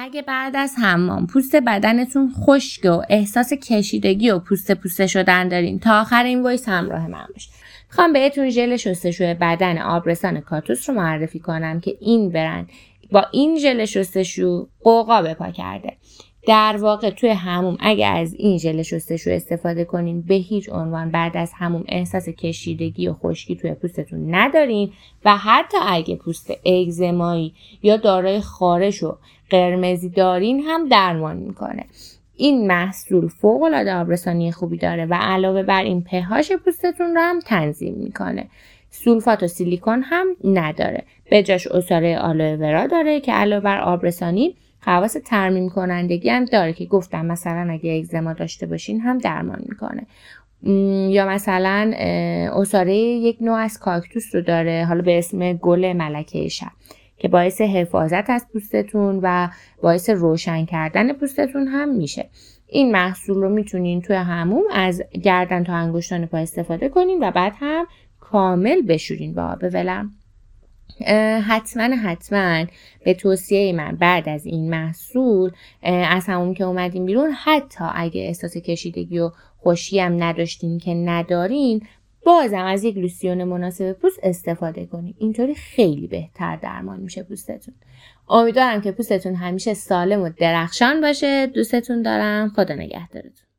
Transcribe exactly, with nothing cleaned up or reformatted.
اگه بعد از حمام پوست بدنتون خشک و احساس کشیدگی و پوست پوسته شدن دارین، تا آخر این وایس همراه من باشید. میخوام بهتون ژل شستشوی بدن آبرسان کاتوس رو معرفی کنم که این برند با این ژل شستشو قوقا به پا کرده. در واقع توی حموم اگه از این ژل شستشو استفاده کنین، به هیچ عنوان بعد از حموم احساس کشیدگی و خشکی توی پوستتون ندارین و حتی اگه پوست اگزمایی یا دارای خارش و قرمزی دارین هم درمان میکنه. این محصول فوق‌العاده آبرسانی خوبی داره و علاوه بر این پهاش پوستتون رو هم تنظیم میکنه. سولفات و سیلیکون هم نداره. به جاش عصاره آلوئه ورا داره که علاوه بر آبرسانی خواص ترمیم کنندگی هم داره که گفتم مثلا اگه اگزما داشته باشین هم درمان میکنه. یا مثلا عصاره یک نوع از کاکتوس رو داره، حالا به اسم گل ملکه شب، که باعث حفاظت از پوستتون و باعث روشن کردن پوستتون هم میشه. این محصول رو میتونین توی حموم از گردن تا انگشتان پا استفاده کنین و بعد هم کامل بشورین با آب ولرم. حتما حتما به توصیه من بعد از این محصول از حموم که اومدین بیرون، حتی اگه احساس کشیدگی و خشکی هم نداشتین که ندارین، بازم از یک لوسیون مناسب پوست استفاده کنید. اینطوری خیلی بهتر درمان میشه پوستتون. امیدوارم که پوستتون همیشه سالم و درخشان باشه. دوستتون دارم. خدا نگهدارتون.